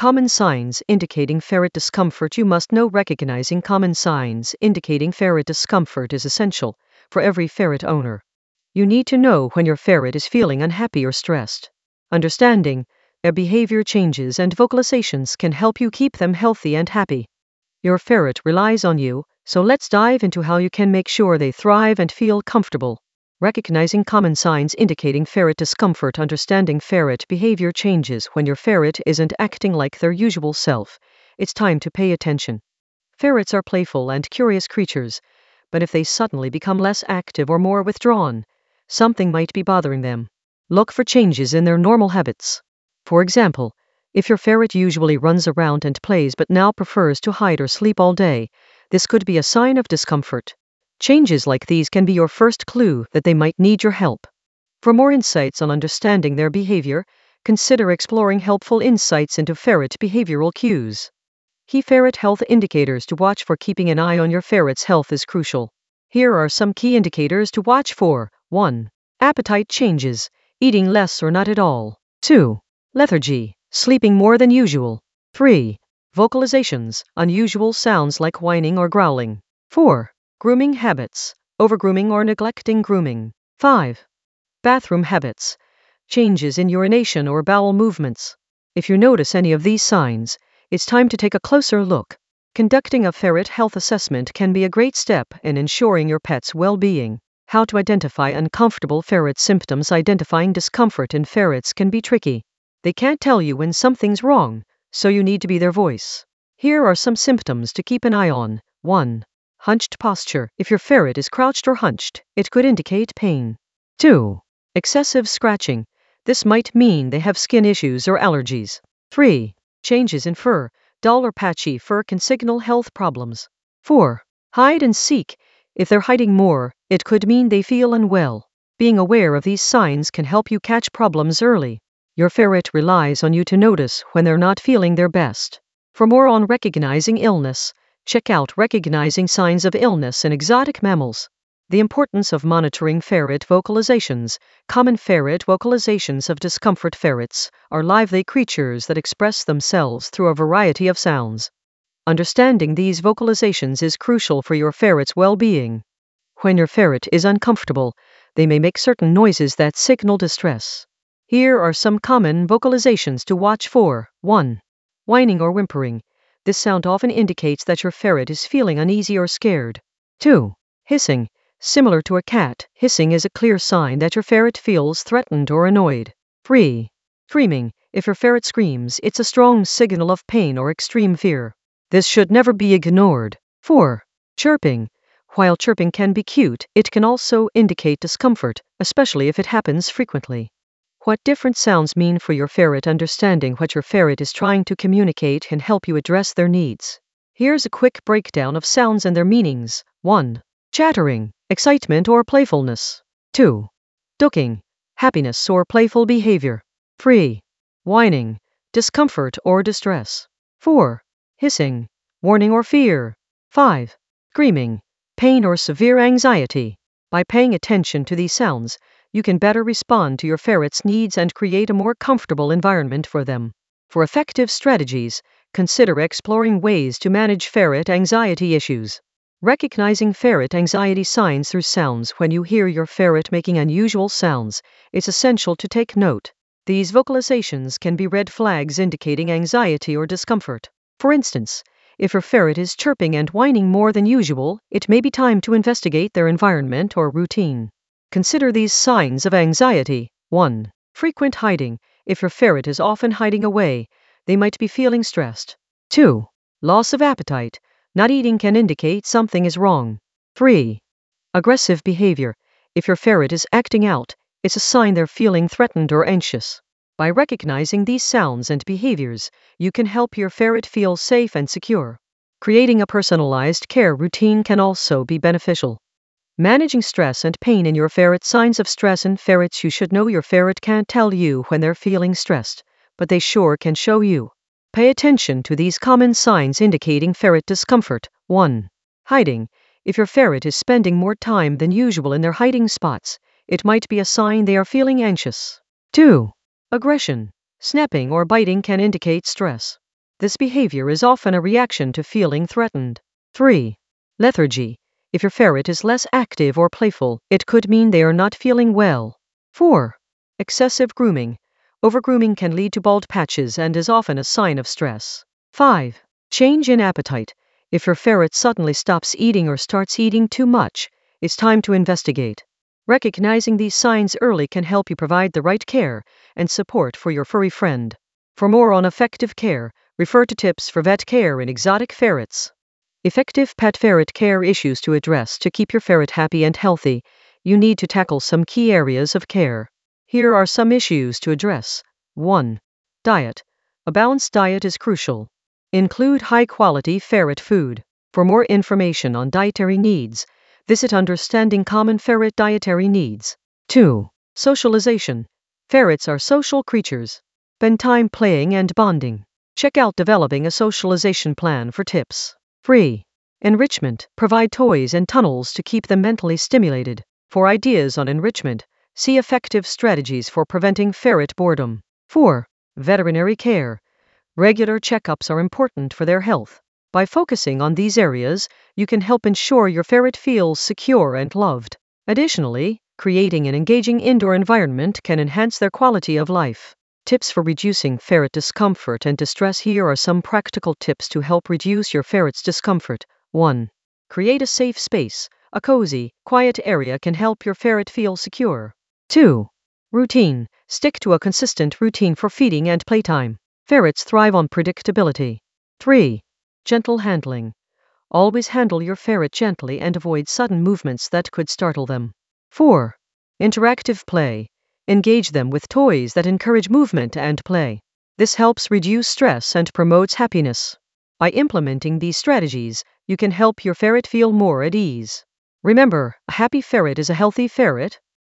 Common signs indicating ferret discomfort. You must know recognizing common signs indicating ferret discomfort is essential for every ferret owner. You need to know when your ferret is feeling unhappy or stressed. Understanding their behavior changes and vocalizations can help you keep them healthy and happy. Your ferret relies on you, so let's dive into how you can make sure they thrive and feel comfortable. Recognizing common signs indicating ferret discomfort. Understanding ferret behavior changes when your ferret isn't acting like their usual self. It's time to pay attention. Ferrets are playful and curious creatures, but if they suddenly become less active or more withdrawn, something might be bothering them. Look for changes in their normal habits. For example, if your ferret usually runs around and plays but now prefers to hide or sleep all day, this could be a sign of discomfort. Changes like these can be your first clue that they might need your help. For more insights on understanding their behavior, consider exploring helpful insights into ferret behavioral cues. Key ferret health indicators to watch for. Keeping an eye on your ferret's health is crucial. Here are some key indicators to watch for. 1. Appetite changes, eating less or not at all. 2. Lethargy, sleeping more than usual. 3. Vocalizations, unusual sounds like whining or growling. 4. Grooming habits, overgrooming or neglecting grooming. 5. Bathroom habits, changes in urination or bowel movements. If you notice any of these signs, it's time to take a closer look. Conducting a ferret health assessment can be a great step in ensuring your pet's well-being. How to identify uncomfortable ferret symptoms. Identifying discomfort in ferrets can be tricky. They can't tell you when something's wrong, so you need to be their voice. Here are some symptoms to keep an eye on. 1. Hunched posture. If your ferret is crouched or hunched, it could indicate pain. 2. Excessive scratching. This might mean they have skin issues or allergies. 3. Changes in fur. Dull or patchy fur can signal health problems. 4. Hide and seek. If they're hiding more, it could mean they feel unwell. Being aware of these signs can help you catch problems early. Your ferret relies on you to notice when they're not feeling their best. For more on recognizing illness, check out Recognizing Signs of Illness in Exotic Mammals. The importance of monitoring ferret vocalizations. Common ferret vocalizations of discomfort. Ferrets are lively creatures that express themselves through a variety of sounds. Understanding these vocalizations is crucial for your ferret's well-being. When your ferret is uncomfortable, they may make certain noises that signal distress. Here are some common vocalizations to watch for. 1. Whining or whimpering. This sound often indicates that your ferret is feeling uneasy or scared. 2. Hissing. Similar to a cat, hissing is a clear sign that your ferret feels threatened or annoyed. 3. Screaming. If your ferret screams, it's a strong signal of pain or extreme fear. This should never be ignored. 4. Chirping. While chirping can be cute, it can also indicate discomfort, especially if it happens frequently. What different sounds mean for your ferret. Understanding what your ferret is trying to communicate can help you address their needs. Here's a quick breakdown of sounds and their meanings. 1. Chattering, excitement or playfulness. 2. Ducking, happiness or playful behavior. 3. Whining, discomfort or distress. 4. Hissing, warning or fear. 5. Screaming, pain or severe anxiety. By paying attention to these sounds, you can better respond to your ferret's needs and create a more comfortable environment for them. For effective strategies, consider exploring ways to manage ferret anxiety issues. Recognizing ferret anxiety signs through sounds. When you hear your ferret making unusual sounds, it's essential to take note. These vocalizations can be red flags indicating anxiety or discomfort. For instance, if your ferret is chirping and whining more than usual, it may be time to investigate their environment or routine. Consider these signs of anxiety. 1. Frequent hiding. If your ferret is often hiding away, they might be feeling stressed. 2. Loss of appetite. Not eating can indicate something is wrong. 3. Aggressive behavior. If your ferret is acting out, it's a sign they're feeling threatened or anxious. By recognizing these sounds and behaviors, you can help your ferret feel safe and secure. Creating a personalized care routine can also be beneficial. Managing stress and pain in your ferret. Signs of stress in ferrets. You should know your ferret can't tell you when they're feeling stressed, but they sure can show you. Pay attention to these common signs indicating ferret discomfort. 1. Hiding. If your ferret is spending more time than usual in their hiding spots, it might be a sign they are feeling anxious. 2. Aggression. Snapping or biting can indicate stress. This behavior is often a reaction to feeling threatened. 3. Lethargy. If your ferret is less active or playful, it could mean they are not feeling well. 4. Excessive grooming. Overgrooming can lead to bald patches and is often a sign of stress. 5. Change in appetite. If your ferret suddenly stops eating or starts eating too much, it's time to investigate. Recognizing these signs early can help you provide the right care and support for your furry friend. For more on effective care, refer to tips for vet care in exotic ferrets. Effective pet ferret care issues to address. To keep your ferret happy and healthy, you need to tackle some key areas of care. Here are some issues to address. 1. Diet. A balanced diet is crucial. Include high-quality ferret food. For more information on dietary needs, visit Understanding Common Ferret Dietary Needs. 2. Socialization. Ferrets are social creatures. Spend time playing and bonding. Check out Developing a Socialization Plan for tips. 3. Enrichment. Provide toys and tunnels to keep them mentally stimulated. For ideas on enrichment, see Effective Strategies for Preventing Ferret Boredom. 4. Veterinary care. Regular checkups are important for their health. By focusing on these areas, you can help ensure your ferret feels secure and loved. Additionally, creating an engaging indoor environment can enhance their quality of life. Tips for reducing ferret discomfort and distress. Here are some practical tips to help reduce your ferret's discomfort. 1. Create a safe space. A cozy, quiet area can help your ferret feel secure. 2. Routine. Stick to a consistent routine for feeding and playtime. Ferrets thrive on predictability. 3. Gentle handling. Always handle your ferret gently and avoid sudden movements that could startle them. 4. Interactive play. Engage them with toys that encourage movement and play. This helps reduce stress and promotes happiness. By implementing these strategies, you can help your ferret feel more at ease. Remember, a happy ferret is a healthy ferret.